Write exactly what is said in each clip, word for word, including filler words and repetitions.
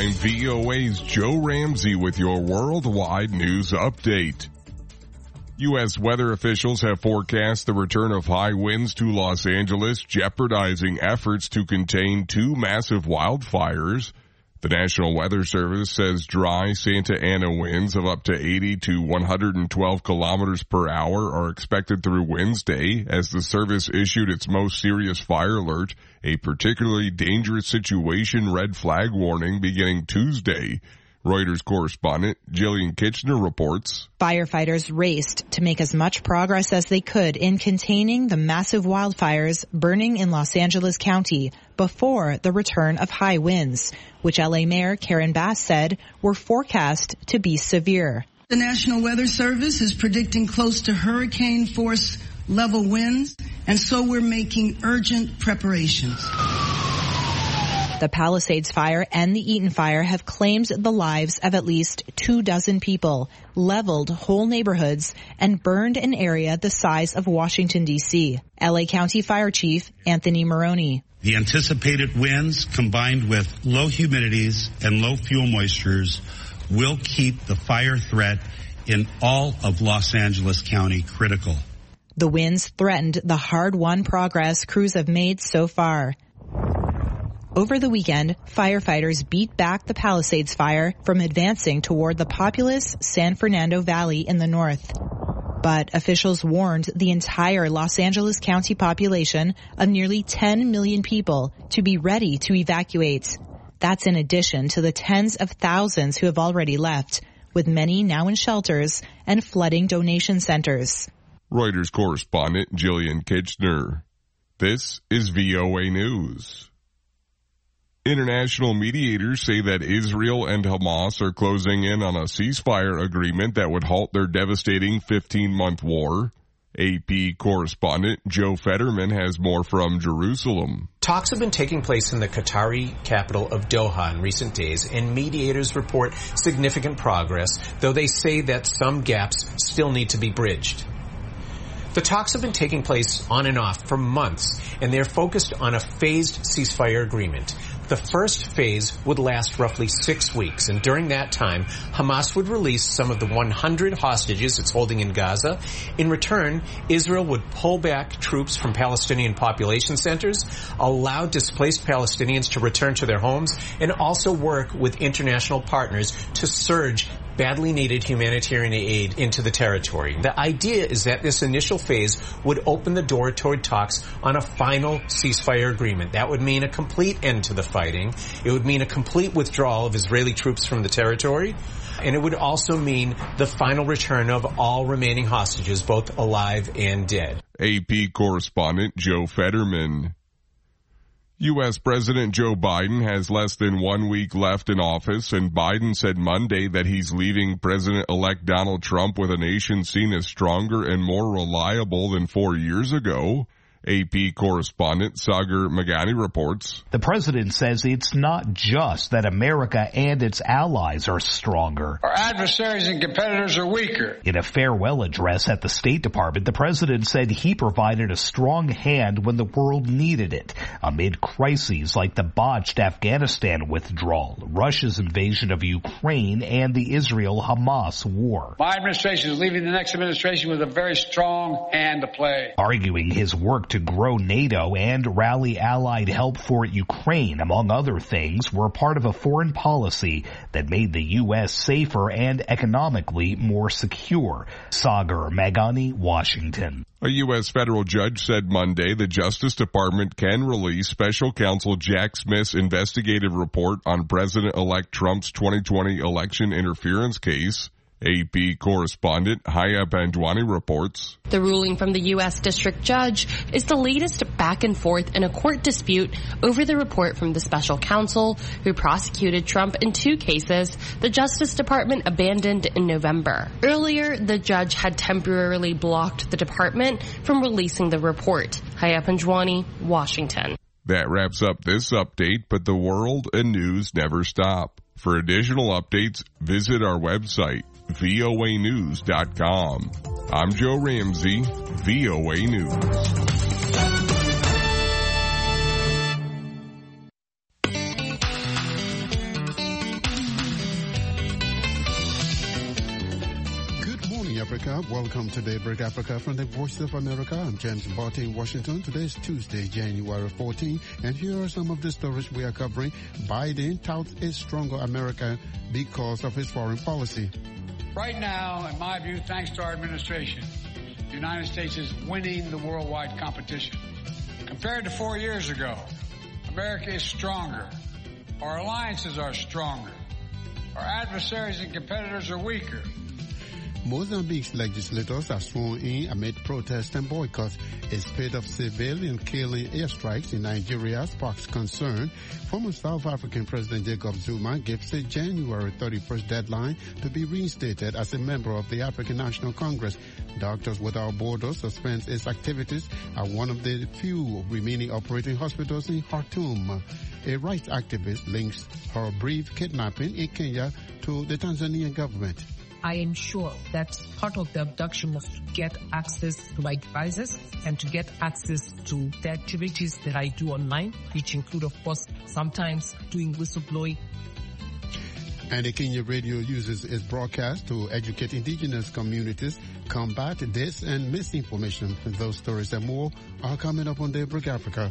I'm V O A's Joe Ramsey with your worldwide news update. U S weather officials have forecast the return of high winds to Los Angeles, jeopardizing efforts to contain two massive wildfires. The National Weather Service says dry Santa Ana winds of up to eighty to one hundred twelve kilometers per hour are expected through Wednesday as the service issued its most serious fire alert, a particularly dangerous situation red flag warning beginning Tuesday. Reuters correspondent Jillian Kitchener reports. Firefighters raced to make as much progress as they could in containing the massive wildfires burning in Los Angeles County before the return of high winds, which L A Mayor Karen Bass said were forecast to be severe. The National Weather Service is predicting close to hurricane force level winds, and so we're making urgent preparations. The Palisades Fire and the Eaton Fire have claimed the lives of at least two dozen people, leveled whole neighborhoods, and burned an area the size of Washington, D C. L A County Fire Chief Anthony Maroney. The anticipated winds combined with low humidities and low fuel moistures will keep the fire threat in all of Los Angeles County critical. The winds threatened the hard-won progress crews have made so far. Over the weekend, firefighters beat back the Palisades Fire from advancing toward the populous San Fernando Valley in the north. But officials warned the entire Los Angeles County population of nearly ten million people to be ready to evacuate. That's in addition to the tens of thousands who have already left, with many now in shelters and flooding donation centers. Reuters correspondent Jillian Kitchener. This is V O A News. International mediators say that Israel and Hamas are closing in on a ceasefire agreement that would halt their devastating fifteen-month war. A P correspondent Joe Fetterman has more from Jerusalem. Talks have been taking place in the Qatari capital of Doha in recent days, and mediators report significant progress, though they say that some gaps still need to be bridged. The talks have been taking place on and off for months, and they're focused on a phased ceasefire agreement. The first phase would last roughly six weeks, and during that time, Hamas would release some of the one hundred hostages it's holding in Gaza. In return, Israel would pull back troops from Palestinian population centers, allow displaced Palestinians to return to their homes, and also work with international partners to surge badly needed humanitarian aid into the territory. The idea is that this initial phase would open the door toward talks on a final ceasefire agreement. That would mean a complete end to the fighting. It would mean a complete withdrawal of Israeli troops from the territory. And it would also mean the final return of all remaining hostages, both alive and dead. A P correspondent Joe Fetterman. U S President Joe Biden has less than one week left in office, and Biden said Monday that he's leaving President-elect Donald Trump with a nation seen as stronger and more reliable than four years ago. A P correspondent Sagar Meghani reports. The president says it's not just that America and its allies are stronger. Our adversaries and competitors are weaker. In a farewell address at the State Department, the president said he provided a strong hand when the world needed it, amid crises like the botched Afghanistan withdrawal, Russia's invasion of Ukraine, and the Israel-Hamas war. My administration is leaving the next administration with a very strong hand to play. Arguing his work to to grow NATO and rally allied help for Ukraine, among other things, were part of a foreign policy that made the U S safer and economically more secure. Sagar Meghani, Washington. A U S federal judge said Monday the Justice Department can release Special Counsel Jack Smith's investigative report on President-elect Trump's twenty twenty election interference case. A P correspondent Haya Bandwani reports. The ruling from the U S District Judge is the latest back and forth in a court dispute over the report from the special counsel who prosecuted Trump in two cases the Justice Department abandoned in November. Earlier, the judge had temporarily blocked the department from releasing the report. Haya Bandwani, Washington. That wraps up this update, but the world and news never stop. For additional updates, visit our website, V O A news dot com. I'm Joe Ramsey, V O A News. up? Welcome to Daybreak Africa from the Voice of America. I'm James Barty in Washington. Today is Tuesday, January fourteenth, and here are some of the stories we are covering. Biden touts a stronger America because of his foreign policy. Right now, in my view, thanks to our administration, the United States is winning the worldwide competition. Compared to four years ago, America is stronger. Our alliances are stronger. Our adversaries and competitors are weaker. Mozambique's legislators are sworn in amid protests and boycotts. A spate of civilian killing airstrikes in Nigeria sparks concern. Former South African President Jacob Zuma gives a January thirty-first deadline to be reinstated as a member of the African National Congress. Doctors Without Borders suspends its activities at one of the few remaining operating hospitals in Khartoum. A rights activist links her brief kidnapping in Kenya to the Tanzanian government. I am sure that part of the abduction was to get access to my devices and to get access to the activities that I do online, which include, of course, sometimes doing whistleblowing. And the Kenya radio uses its broadcast to educate indigenous communities, combat dis and misinformation. Those stories and more are coming up on Daybreak Africa.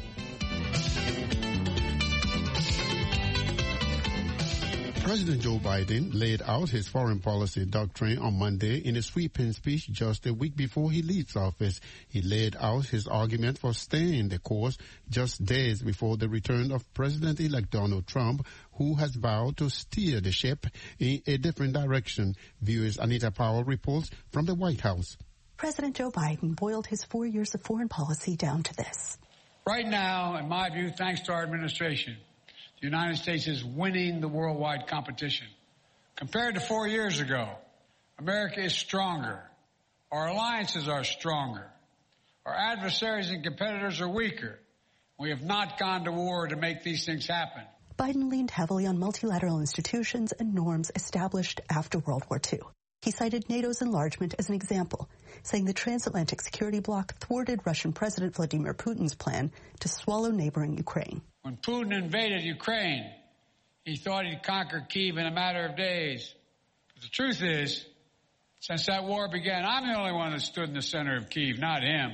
President Joe Biden laid out his foreign policy doctrine on Monday in a sweeping speech just a week before he leaves office. He laid out his argument for staying the course just days before the return of President-elect Donald Trump, who has vowed to steer the ship in a different direction. Viewers Anita Powell reports from the White House. President Joe Biden boiled his four years of foreign policy down to this. Right now, in my view, thanks to our administration, the United States is winning the worldwide competition. Compared to four years ago, America is stronger. Our alliances are stronger. Our adversaries and competitors are weaker. We have not gone to war to make these things happen. Biden leaned heavily on multilateral institutions and norms established after World War Two. He cited NATO's enlargement as an example, saying the transatlantic security bloc thwarted Russian President Vladimir Putin's plan to swallow neighboring Ukraine. When Putin invaded Ukraine, he thought he'd conquer Kyiv in a matter of days. But the truth is, since that war began, I'm the only one that stood in the center of Kyiv, not him.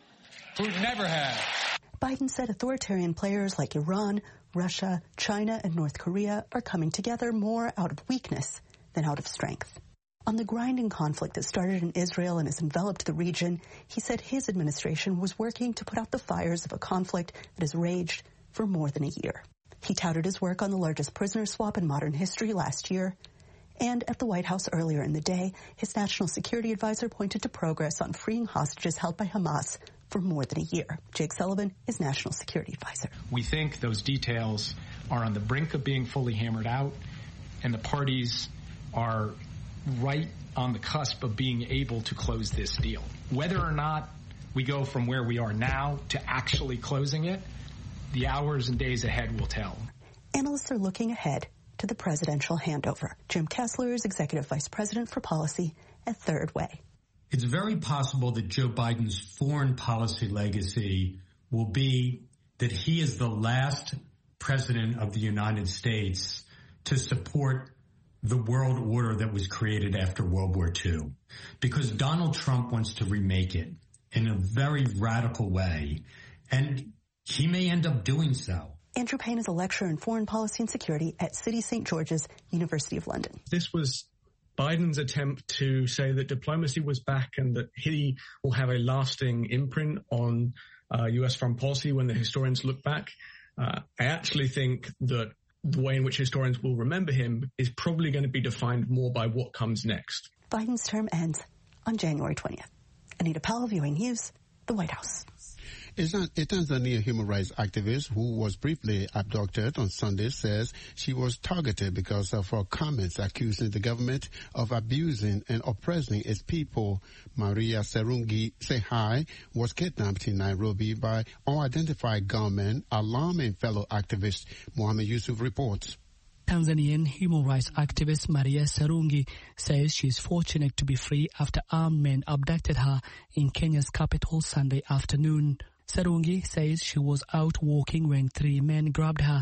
Putin never has. Biden said authoritarian players like Iran, Russia, China, and North Korea are coming together more out of weakness than out of strength. On the grinding conflict that started in Israel and has enveloped the region, he said his administration was working to put out the fires of a conflict that has raged for more than a year. He touted his work on the largest prisoner swap in modern history last year. And at the White House earlier in the day, his national security advisor pointed to progress on freeing hostages held by Hamas for more than a year. Jake Sullivan is national security advisor. We think those details are on the brink of being fully hammered out, and the parties are right on the cusp of being able to close this deal. Whether or not we go from where we are now to actually closing it, the hours and days ahead will tell. Analysts are looking ahead to the presidential handover. Jim Kessler is Executive Vice President for Policy at Third Way. It's very possible that Joe Biden's foreign policy legacy will be that he is the last president of the United States to support the world order that was created after World War Two. Because Donald Trump wants to remake it in a very radical way, and he may end up doing so. Andrew Payne is a lecturer in foreign policy and security at City Saint George's, University of London. This was Biden's attempt to say that diplomacy was back and that he will have a lasting imprint on uh, U S foreign policy when the historians look back. Uh, I actually think that the way in which historians will remember him is probably going to be defined more by what comes next. Biden's term ends on January twentieth. Anita Powell, V O A News, the White House. A Tanzania human rights activist who was briefly abducted on Sunday says she was targeted because of her comments accusing the government of abusing and oppressing its people. Maria Serungi Sehai was kidnapped in Nairobi by unidentified gunmen, alarming fellow activist. Mohammed Yusuf reports. Tanzanian human rights activist Maria Serungi says she is fortunate to be free after armed men abducted her in Kenya's capital Sunday afternoon. Serungi says she was out walking when three men grabbed her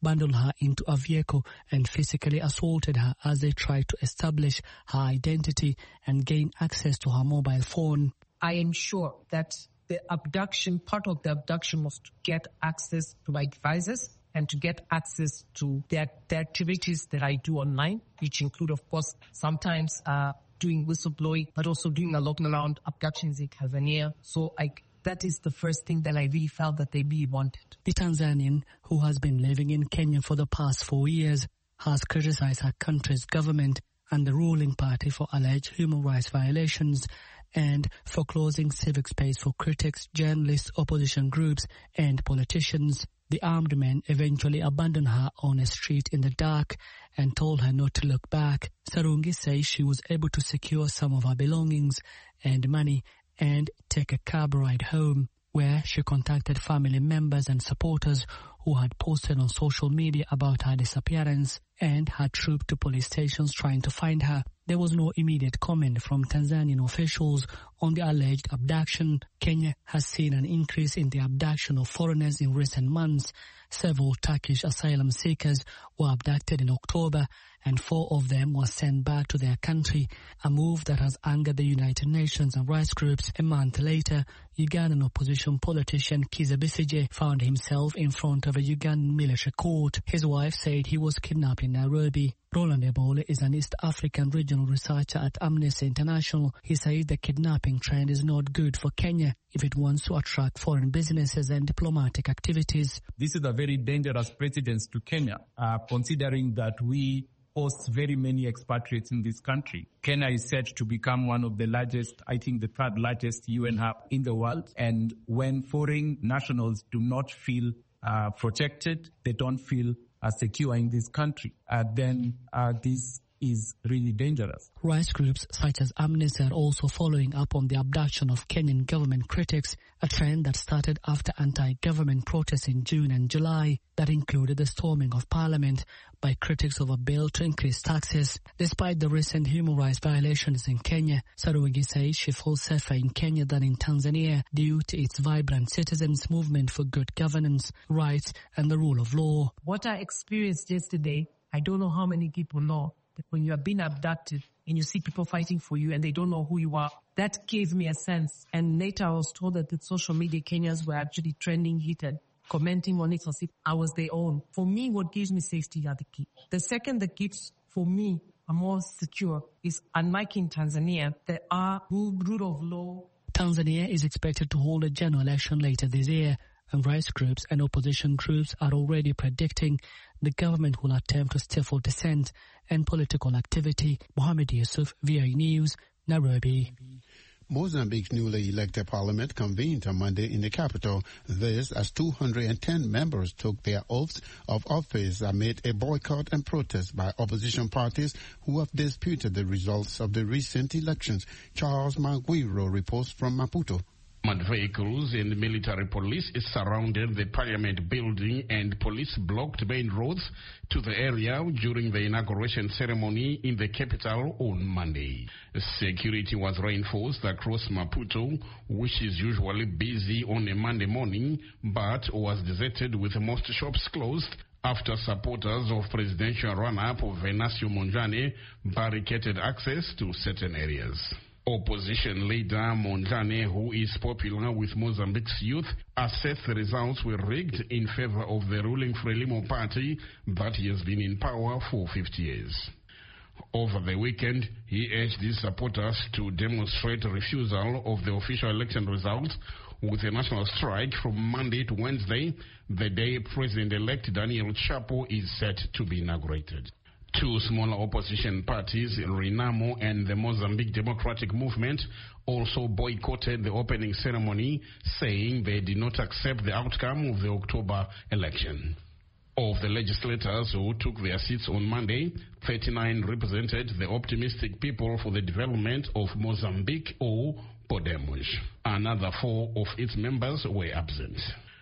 bundled her into a vehicle and physically assaulted her as they tried to establish her identity and gain access to her mobile phone. I am sure that the abduction, part of the abduction was to get access to my devices and to get access to the, the activities that I do online, which include, of course, sometimes uh, doing whistleblowing, but also doing a lot around abductions in Tanzania. So I, that is the first thing that I really felt that they really wanted. The Tanzanian, who has been living in Kenya for the past four years, has criticized her country's government and the ruling party for alleged human rights violations and for closing civic space for critics, journalists, opposition groups, and politicians. The armed men eventually abandoned her on a street in the dark and told her not to look back. Sarungi says she was able to secure some of her belongings and money and take a cab ride home, where she contacted family members and supporters who had posted on social media about her disappearance and had trooped to police stations trying to find her. There was no immediate comment from Tanzanian officials on the alleged abduction. Kenya has seen an increase in the abduction of foreigners in recent months. Several Turkish asylum seekers were abducted in October, and four of them were sent back to their country, a move that has angered the United Nations and rights groups. A month later, Ugandan opposition politician Kizza Besigye found himself in front of a Ugandan military court. His wife said he was kidnapped in Nairobi. Roland Ebole is an East African regional researcher at Amnesty International. He said the kidnapping trend is not good for Kenya if it wants to attract foreign businesses and diplomatic activities. This is a very dangerous precedent to Kenya, uh, considering that we host very many expatriates in this country. Kenya is set to become one of the largest, I think the third largest U N hub in the world. And when foreign nationals do not feel uh, protected, they don't feel uh, secure in this country, uh, then uh, this is really dangerous. Rights groups such as Amnesty are also following up on the abduction of Kenyan government critics, a trend that started after anti-government protests in June and July that included the storming of parliament by critics of a bill to increase taxes. Despite the recent human rights violations in Kenya, Sarungi says she feels safer in Kenya than in Tanzania due to its vibrant citizens' movement for good governance, rights, and the rule of law. What I experienced yesterday, I don't know how many people know, that when you are being abducted and you see people fighting for you and they don't know who you are, that gave me a sense. And later I was told that the social media Kenyans were actually trending it and commenting on it as if I was their own. For me, what gives me safety are the key. The second that gives, for me, a more secure is, unlike in Tanzania, there are rule, rule of law. Tanzania is expected to hold a general election later this year, and rights groups and opposition groups are already predicting the government will attempt to stifle dissent and political activity. Mohamed Yusuf, V I News, Nairobi. Mozambique's newly elected parliament convened on Monday in the capital. This as two hundred ten members took their oaths of office amid a boycott and protest by opposition parties who have disputed the results of the recent elections. Charles Maguiro reports from Maputo. Armored vehicles and military police surrounded the parliament building, and police blocked main roads to the area during the inauguration ceremony in the capital on Monday. Security was reinforced across Maputo, which is usually busy on a Monday morning, but was deserted with most shops closed after supporters of presidential runner-up Venancio Mondlane barricaded access to certain areas. Opposition leader Mondlane, who is popular with Mozambique's youth, asserts the results were rigged in favor of the ruling Frelimo party that he has been in power for fifty years. Over the weekend, he urged his supporters to demonstrate refusal of the official election results with a national strike from Monday to Wednesday, the day President-elect Daniel Chapo is set to be inaugurated. Two smaller opposition parties, Renamo and the Mozambique Democratic Movement, also boycotted the opening ceremony, saying they did not accept the outcome of the October election. Of the legislators who took their seats on Monday, thirty-nine represented the Optimistic People for the Development of Mozambique, or Podemos. Another four of its members were absent.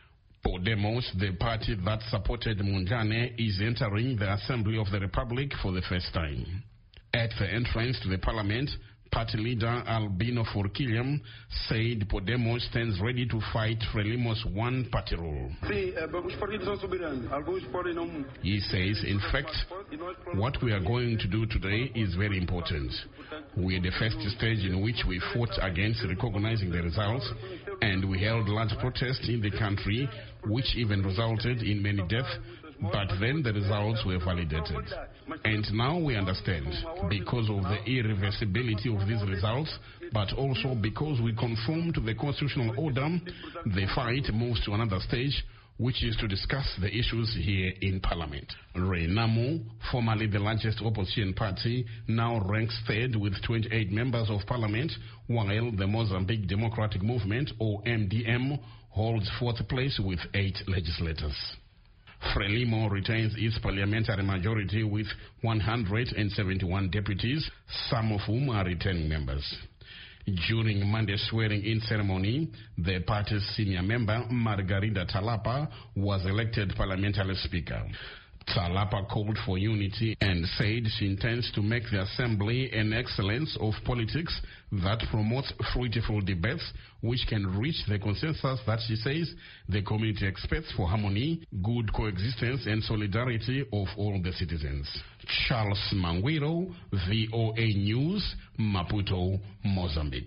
Podemos, the party that supported Mondlane, is entering the Assembly of the Republic for the first time. At the entrance to the parliament, Party leader Albino Forquilham said Podemos stands ready to fight Frelimo's one-party rule. He says, in fact, what we are going to do today is very important. We are the first stage in which we fought against recognizing the results, and we held large protests in the country, which even resulted in many deaths. But then the results were validated. And now we understand, because of the irreversibility of these results, but also because we conform to the constitutional order, the fight moves to another stage, which is to discuss the issues here in Parliament. Renamo, formerly the largest opposition party, now ranks third with twenty-eight members of Parliament, while the Mozambique Democratic Movement, or M D M, holds fourth place with eight legislators. Frelimo retains its parliamentary majority with one hundred seventy-one deputies, some of whom are returning members. During Monday's swearing-in ceremony, the party's senior member, Margarida Talapa, was elected parliamentary speaker. Talapa called for unity and said she intends to make the assembly an excellence of politics that promotes fruitful debates which can reach the consensus that she says the community expects for harmony, good coexistence and solidarity of all the citizens. Charles Manguiro, V O A News, Maputo, Mozambique.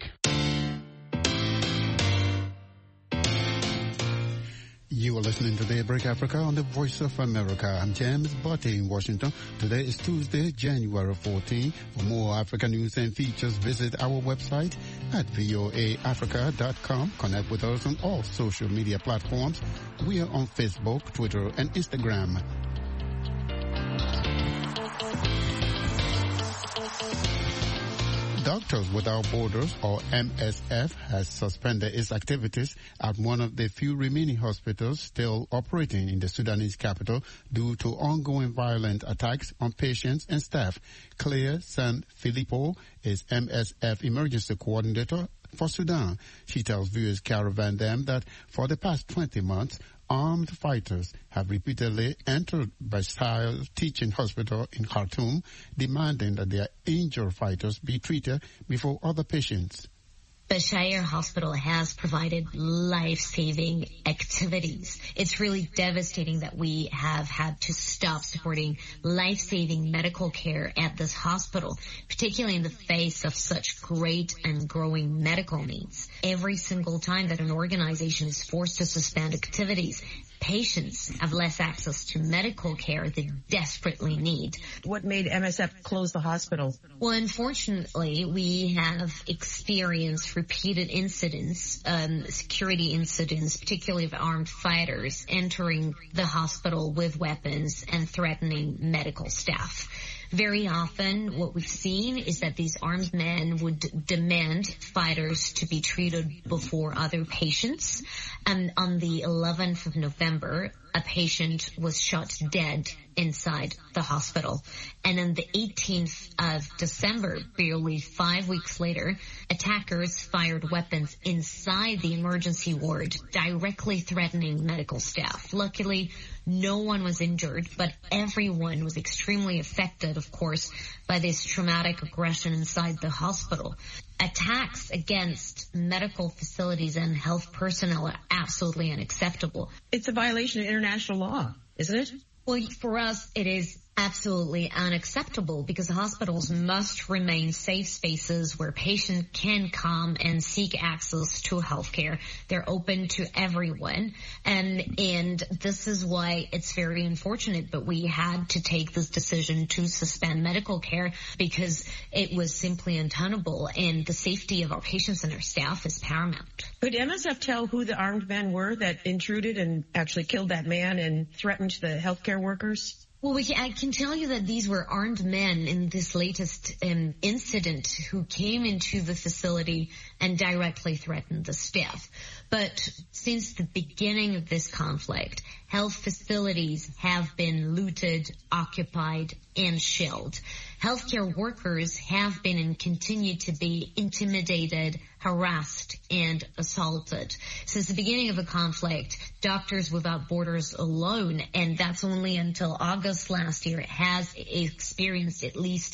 You are listening to Daybreak Africa on the Voice of America. I'm James Botte in Washington. Today is Tuesday, January fourteenth. For more African news and features, visit our website at voa africa dot com. Connect with us on all social media platforms. We are on Facebook, Twitter, and Instagram. Doctors Without Borders, or M S F, has suspended its activities at one of the few remaining hospitals still operating in the Sudanese capital due to ongoing violent attacks on patients and staff. Claire San Filippo is M S F emergency coordinator for Sudan. She tells viewers Caravan Dam that for the past twenty months, armed fighters have repeatedly entered Bashir Teaching Hospital in Khartoum, demanding that their injured fighters be treated before other patients. Bashir Hospital has provided life-saving activities. It's really devastating that we have had to stop supporting life-saving medical care at this hospital, particularly in the face of such great and growing medical needs. Every single time that an organization is forced to suspend activities, patients have less access to medical care they desperately need. What made M S F close the hospital? Well, unfortunately, we have experienced repeated incidents, um, security incidents, particularly of armed fighters entering the hospital with weapons and threatening medical staff. Very often what we've seen is that these armed men would d- demand fighters to be treated before other patients. And on the eleventh of November, a patient was shot dead inside the hospital. And on the eighteenth of December, barely five weeks later, attackers fired weapons inside the emergency ward, directly threatening medical staff. Luckily, no one was injured, but everyone was extremely affected, of course, by this traumatic aggression inside the hospital. Attacks against medical facilities and health personnel are absolutely unacceptable. It's a violation of international law, isn't it? Well, for us, it is absolutely unacceptable because hospitals must remain safe spaces where patients can come and seek access to healthcare. They're open to everyone. And, and this is why it's very unfortunate, but we had to take this decision to suspend medical care because it was simply untenable, and the safety of our patients and our staff is paramount. Could M S F tell who the armed men were that intruded and actually killed that man and threatened the healthcare workers? Well, we can, I can tell you that these were armed men in this latest um, incident who came into the facility and directly threatened the staff. But since the beginning of this conflict, health facilities have been looted, occupied, and shelled. Healthcare workers have been and continue to be intimidated, harassed, and assaulted. Since the beginning of the conflict, Doctors Without Borders alone, and that's only until August last year, has experienced at least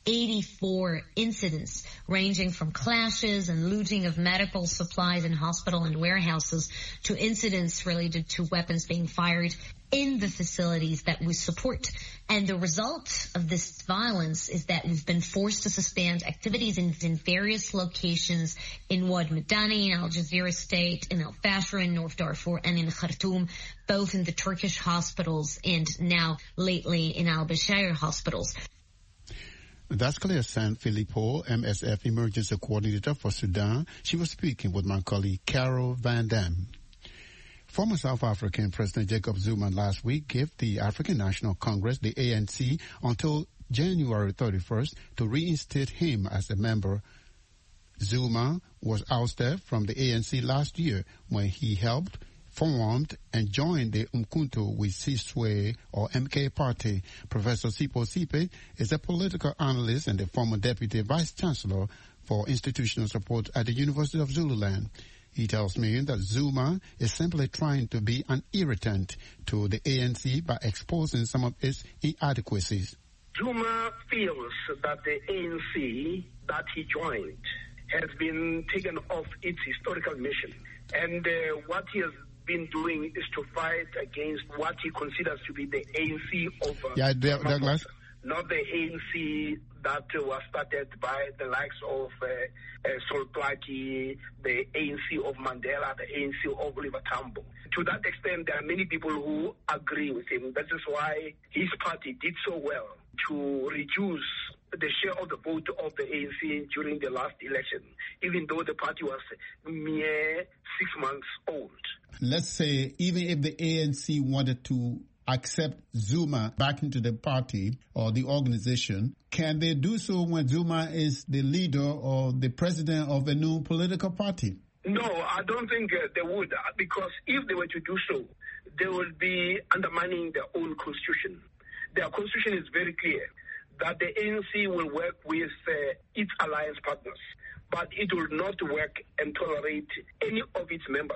eighty-four incidents, ranging from clashes and looting of medical supplies in hospital and warehouses to incidents related to weapons being fired in the facilities that we support. And the result of this violence is that we've been forced to suspend activities in, in various locations in Wad Madani, in Al Jazeera State, in Al Fasher, in North Darfur, and in Khartoum, both in the Turkish hospitals and now lately in Al Bashir hospitals. That's Claire San Filippo, M S F Emergency Coordinator for Sudan. She was speaking with my colleague Carol Van Dam. Former South African President Jacob Zuma last week gave the African National Congress, the A N C, until January thirty-first to reinstate him as a member. Zuma was ousted from the A N C last year when he helped formed and joined the Umkhonto we Sizwe or M K party. Professor Sipho Sipe is a political analyst and the former deputy vice chancellor for institutional support at the University of Zululand. He tells me that Zuma is simply trying to be an irritant to the A N C by exposing some of its inadequacies. Zuma feels that the A N C that he joined has been taken off its historical mission. And uh, what he has been doing is to fight against what he considers to be the A N C of uh, yeah, Douglas. Not the A N C that uh, was started by the likes of uh, uh, Sol Plaatje, the A N C of Mandela, the A N C of Oliver Tambo. To that extent, there are many people who agree with him. That is why his party did so well to reduce the share of the vote of the A N C during the last election, even though the party was mere six months old. Let's say even if the A N C wanted to accept Zuma back into the party or the organization, can they do so when Zuma is the leader or the president of a new political party? No, I don't think uh, they would, because if they were to do so, they would be undermining their own constitution. Their constitution is very clear that the A N C will work with uh, its alliance partners, but it will not work and tolerate any of its members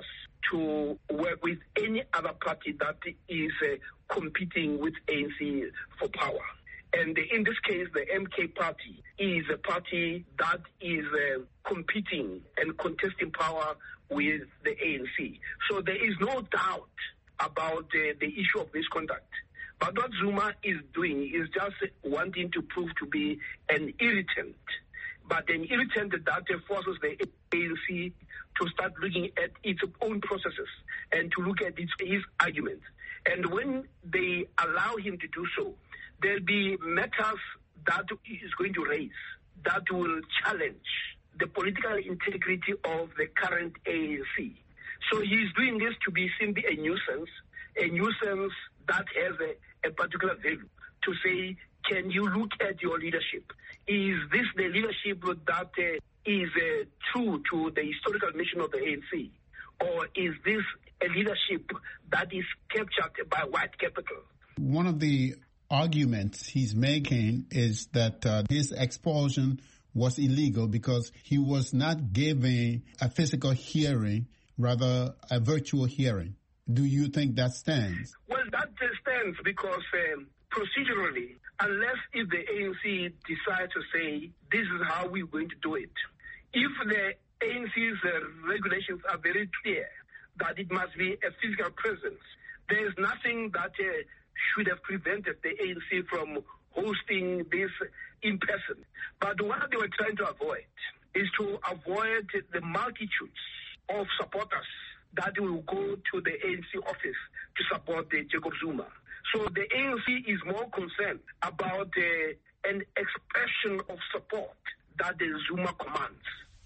to work with any other party that is uh, competing with A N C for power. And in this case, the M K party is a party that is uh, competing and contesting power with the A N C. So there is no doubt about uh, the issue of misconduct. But what Zuma is doing is just wanting to prove to be an irritant, but an irritant that forces the A N C to start looking at its own processes and to look at its, his arguments. And when they allow him to do so, there'll be matters that he is going to raise that will challenge the political integrity of the current A N C. So he's doing this to be simply a nuisance, a nuisance that has a, a particular value, to say, can you look at your leadership? Is this the leadership that uh, is uh, true to the historical mission of the A N C? Or is this a leadership that is captured by white capital? One of the arguments he's making is that uh, his expulsion was illegal because he was not giving a physical hearing, rather a virtual hearing. Do you think that stands? Well, that stands because um, procedurally, unless if the A N C decides to say, this is how we're going to do it, if the A N C's uh, regulations are very clear that it must be a physical presence, there is nothing that uh, should have prevented the A N C from hosting this in person. But what they were trying to avoid is to avoid the multitudes of supporters that will go to the A N C office to support the Jacob Zuma. So the A N C is more concerned about uh, an expression of support that the Zuma commands.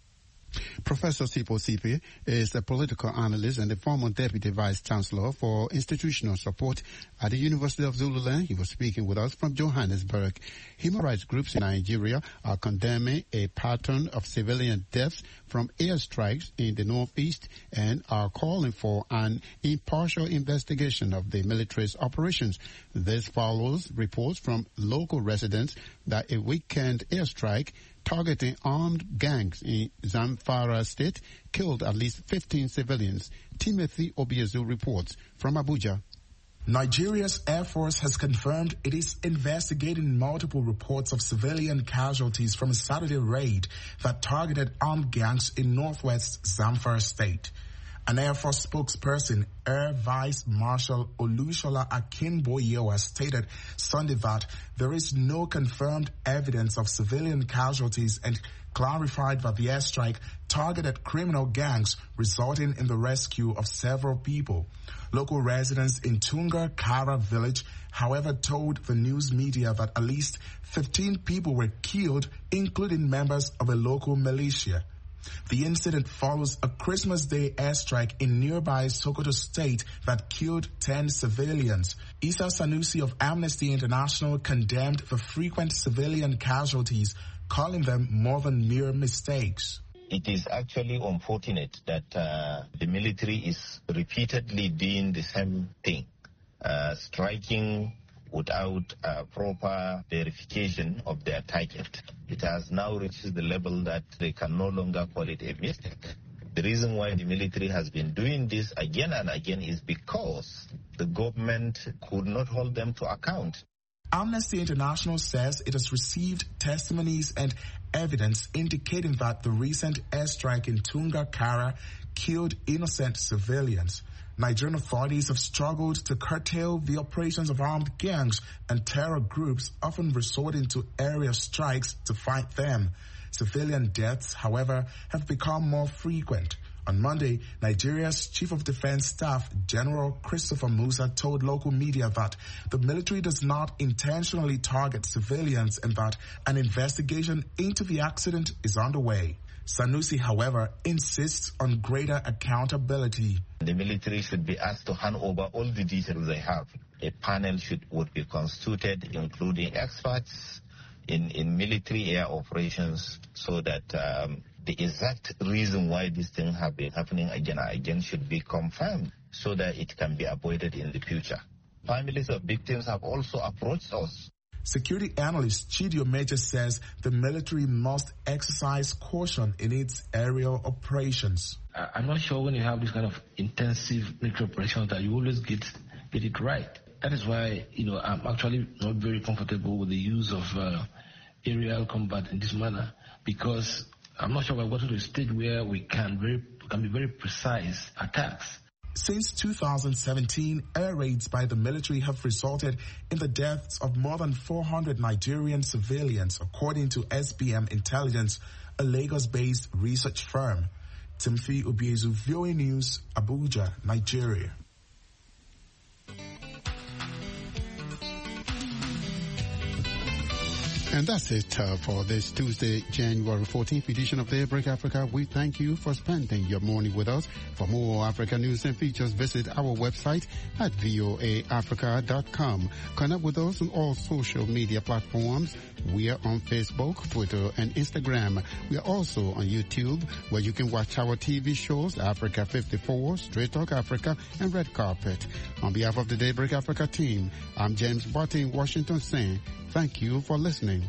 Professor Sipho Sipe is a political analyst and the former deputy vice chancellor for institutional support at the University of Zululand. He was speaking with us from Johannesburg. Human rights groups in Nigeria are condemning a pattern of civilian deaths from airstrikes in the northeast and are calling for an impartial investigation of the military's operations. This follows reports from local residents that a weekend airstrike targeting armed gangs in Zamfara State killed at least fifteen civilians. Timothy Obiezu reports from Abuja. Nigeria's Air Force has confirmed it is investigating multiple reports of civilian casualties from a Saturday raid that targeted armed gangs in northwest Zamfara state. An Air Force spokesperson, Air Vice Marshal Olushola Akinboyewa, stated Sunday that there is no confirmed evidence of civilian casualties and clarified that the airstrike targeted criminal gangs, resulting in the rescue of several people. Local residents in Tunga Kara village, however, told the news media that at least fifteen people were killed, including members of a local militia. The incident follows a Christmas Day airstrike in nearby Sokoto State that killed ten civilians. Isa Sanusi of Amnesty International condemned the frequent civilian casualties, calling them more than mere mistakes. It is actually unfortunate that uh, the military is repeatedly doing the same thing, uh, striking without uh, proper verification of their target. It has now reached the level that they can no longer call it a mistake. The reason why the military has been doing this again and again is because the government could not hold them to account. Amnesty International says it has received testimonies and evidence indicating that the recent airstrike in Tunga Kara killed innocent civilians. Nigerian authorities have struggled to curtail the operations of armed gangs and terror groups, often resorting to area strikes to fight them. Civilian deaths, however, have become more frequent. On Monday, Nigeria's Chief of Defense Staff, General Christopher Musa, told local media that the military does not intentionally target civilians and that an investigation into the accident is underway. Sanusi, however, insists on greater accountability. The military should be asked to hand over all the details they have. A panel should would be constituted, including experts in, in military air operations, so that um, the exact reason why these things have been happening again and again should be confirmed, so that it can be avoided in the future. Families of victims have also approached us. Security analyst Chidio Major says the military must exercise caution in its aerial operations. I'm not sure when you have this kind of intensive military operations that you always get get it right. That is why, you know, I'm actually not very comfortable with the use of uh, aerial combat in this manner, because I'm not sure we're going to a stage where we can very can be very precise attacks. Since two thousand seventeen, air raids by the military have resulted in the deaths of more than four hundred Nigerian civilians, according to S B M Intelligence, a Lagos-based research firm. Timothy Obiezu, V O A News, Abuja, Nigeria. And that's it uh, for this Tuesday, January fourteenth edition of Daybreak Africa. We thank you for spending your morning with us. For more Africa news and features, visit our website at voa africa dot com. Connect with us on all social media platforms. We are on Facebook, Twitter, and Instagram. We are also on YouTube, where you can watch our T V shows, Africa fifty-four, Straight Talk Africa, and Red Carpet. On behalf of the Daybreak Africa team, I'm James Barty in Washington saying thank you for listening.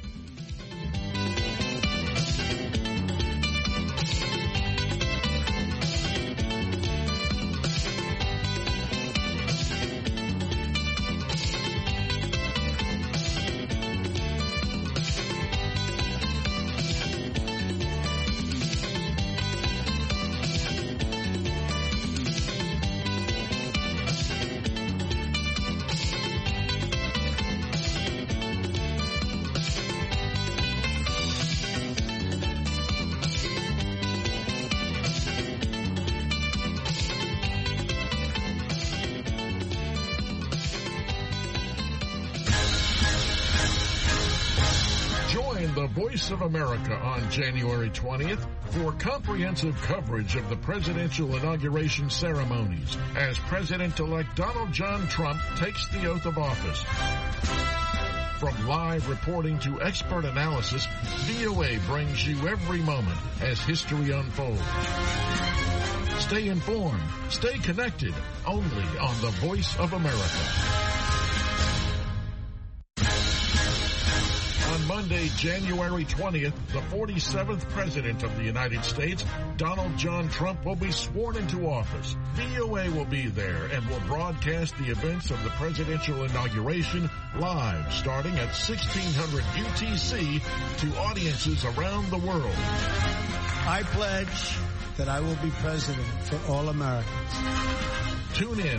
The Voice of America on January twentieth for comprehensive coverage of the presidential inauguration ceremonies as President-elect Donald John Trump takes the oath of office. From live reporting to expert analysis, V O A brings you every moment as history unfolds. Stay informed, stay connected, only on the Voice of America. On On Monday, January twentieth, the forty-seventh President of the United States, Donald John Trump, will be sworn into office. V O A will be there and will broadcast the events of the presidential inauguration live starting at sixteen hundred U T C to audiences around the world. I pledge that I will be president for all Americans. Tune in